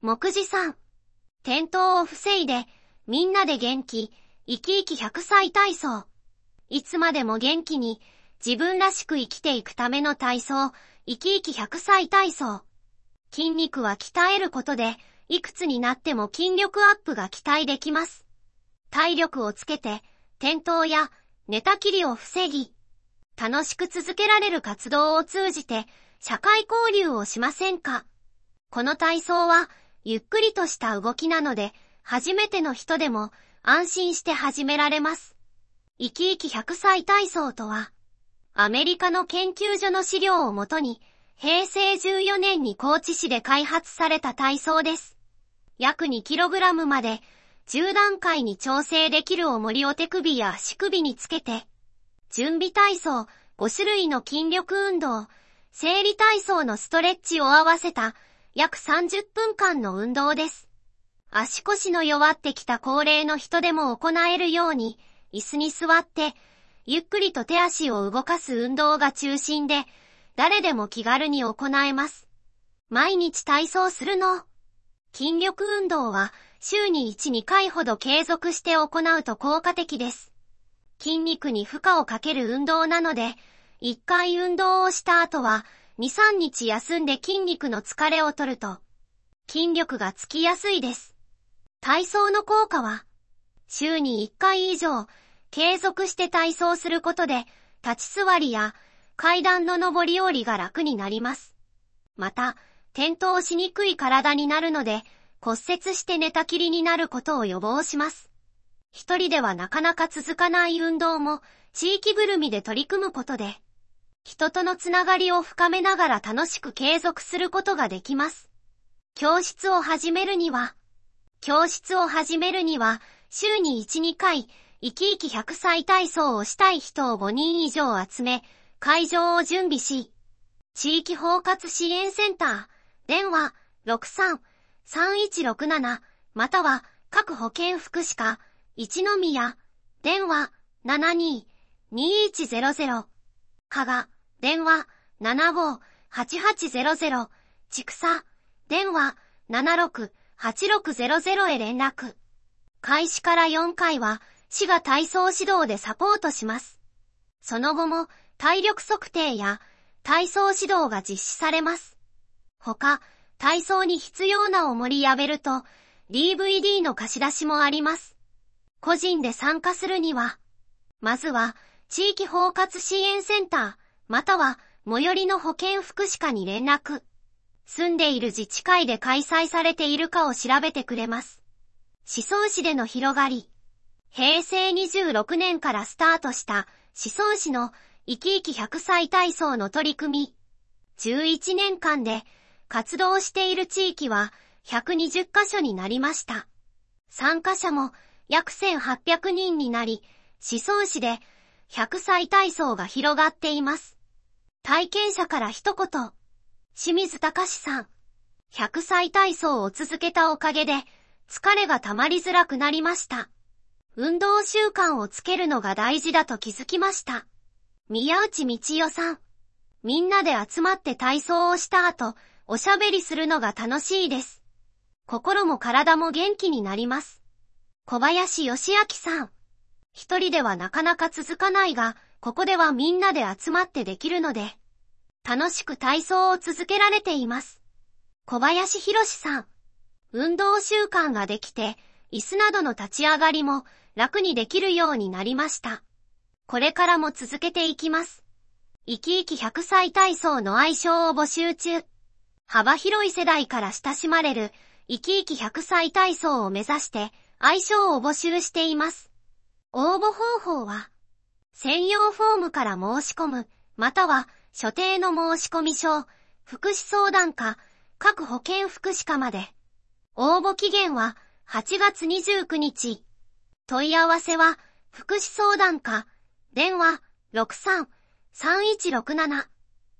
目次3。転倒を防いで、みんなで元気、生き生き100歳体操。いつまでも元気に、自分らしく生きていくための体操、生き生き100歳体操。筋肉は鍛えることで、いくつになっても筋力アップが期待できます。体力をつけて、転倒や寝たきりを防ぎ、楽しく続けられる活動を通じて、社会交流をしませんか？この体操は、ゆっくりとした動きなので、初めての人でも安心して始められます。生き生き100歳体操とは、アメリカの研究所の資料をもとに、平成14年に高知市で開発された体操です。約 2kg まで10段階に調整できる重りを手首や足首につけて、準備体操、5種類の筋力運動、生理体操のストレッチを合わせた約30分間の運動です。足腰の弱ってきた高齢の人でも行えるように、椅子に座って、ゆっくりと手足を動かす運動が中心で、誰でも気軽に行えます。毎日体操するの？筋力運動は週に1、2回ほど継続して行うと効果的です。筋肉に負荷をかける運動なので、1回運動をした後は2、3日休んで筋肉の疲れを取ると、筋力がつきやすいです。体操の効果は、週に1回以上継続して体操することで、立ち座りや階段の上り下りが楽になります。また、転倒しにくい体になるので、骨折して寝たきりになることを予防します。一人ではなかなか続かない運動も、地域ぐるみで取り組むことで、人とのつながりを深めながら楽しく継続することができます。教室を始めるには、週に1、2回、生き生き100歳体操をしたい人を5人以上集め、会場を準備し、地域包括支援センター、電話 63-3167 または各保健福祉課、一宮、電話 72-2100 加賀、電話 75-8800 千種、電話 76-8600 へ連絡。開始から4回は市が体操指導でサポートします。その後も体力測定や体操指導が実施されます。他、体操に必要な重りやベルト、DVD の貸し出しもあります。個人で参加するには、まずは地域包括支援センター、または最寄りの保健福祉課に連絡。住んでいる自治会で開催されているかを調べてくれます。宍粟市での広がり。平成26年からスタートした宍粟市の生き生き100歳体操の取り組み。11年間で活動している地域は120カ所になりました。参加者も約1800人になり、宍粟市で100歳体操が広がっています。体験者から一言。清水隆さん。100歳体操を続けたおかげで疲れが溜まりづらくなりました。運動習慣をつけるのが大事だと気づきました。宮内道代さん。みんなで集まって体操をした後、おしゃべりするのが楽しいです。心も体も元気になります。小林義明さん。一人ではなかなか続かないが、ここではみんなで集まってできるので、楽しく体操を続けられています。小林博さん。運動習慣ができて、椅子などの立ち上がりも楽にできるようになりました。これからも続けていきます。生き生き100歳体操の愛称を募集中。幅広い世代から親しまれる生き生き100歳体操を目指して愛称を募集しています。応募方法は、専用フォームから申し込む、または所定の申込書、福祉相談課、各保健福祉課まで。応募期限は8月29日。問い合わせは、福祉相談課、電話 63-3167